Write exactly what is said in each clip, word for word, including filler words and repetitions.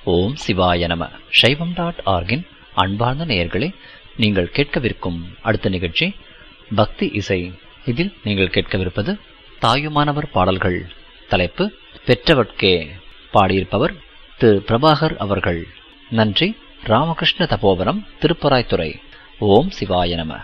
ஓம் சிவாய நம. சைவம் டாட் ஆர்கின் அன்பார்ந்த நேயர்களே, நீங்கள் கேட்கவிருக்கும் அடுத்த நிகழ்ச்சி பக்தி இசை. இதில் நீங்கள் கேட்கவிருப்பது தாயுமானவர் பாடல்கள். தலைப்பு பெற்றவர்க்கே. பாடியிருப்பவர் திரு பிரபாகர் அவர்கள். நன்றி. ராமகிருஷ்ண தபோவனம், திருப்பராய்த்துறை. ஓம் சிவாய நம.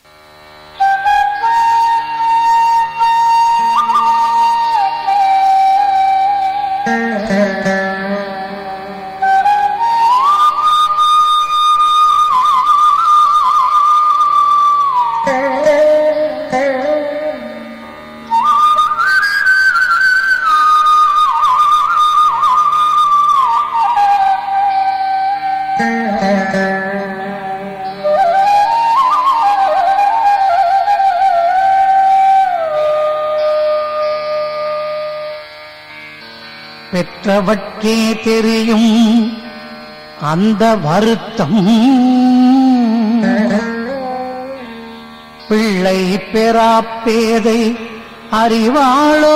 பெற்றவர்க்கே தெரியும் அந்த வருத்தம், பிள்ளை பெறா பேதை அறிவாளோ.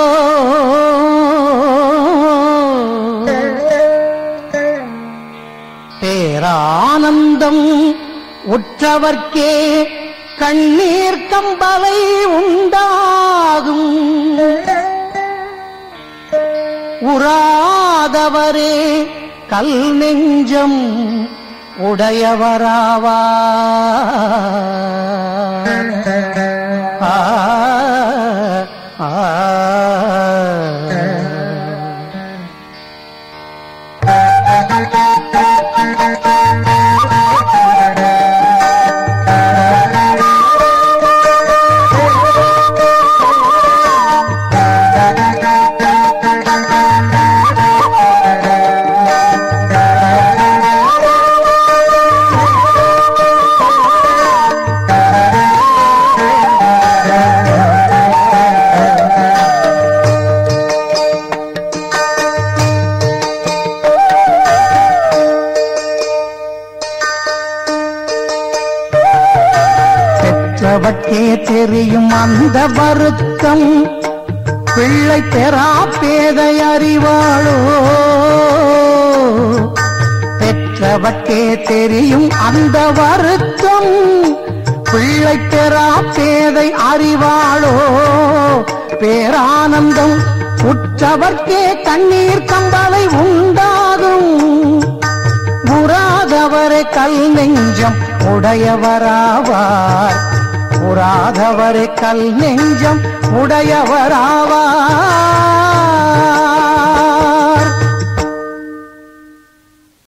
பேரானந்தம் உற்றவர்க்கே கண்ணீர் கம்பலை உண்டாகும். உறாதவரே கல் நெஞ்சம் உடையவராவா. ஆ ஆ பெற்றவர்க்கே தெரியும் அந்த வருத்தம், பிள்ளை பெறா பேதை அறிவாளோ. பெற்றவர்க்கே தெரியும் அந்த வருத்தம், பிள்ளை பெறா பேதை அறிவாளோ. பேரானந்தம் உற்றவர்க்கே கண்ணீர் கம்பலை உண்டாகும். உறாதவரை கல் நெஞ்சம் உடையவராவார். உறாதவரை கல் நெஞ்சம் உடையவராவார்.